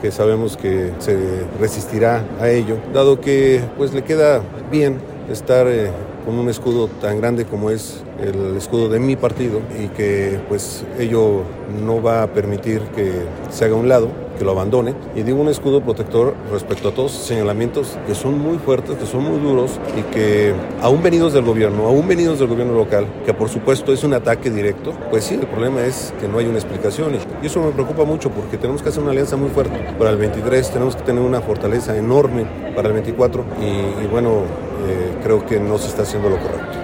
que sabemos que se resistirá a ello, dado que pues le queda bien estar con un escudo tan grande como es el escudo de mi partido y que pues ello no va a permitir que se haga a un lado, que lo abandone. Y digo un escudo protector respecto a todos los señalamientos que son muy fuertes, que son muy duros y que aún venidos del gobierno local, que por supuesto es un ataque directo, pues sí, el problema es que no hay una explicación y eso me preocupa mucho porque tenemos que hacer una alianza muy fuerte para el 23, tenemos que tener una fortaleza enorme para el 24 y bueno, creo que no se está haciendo lo correcto.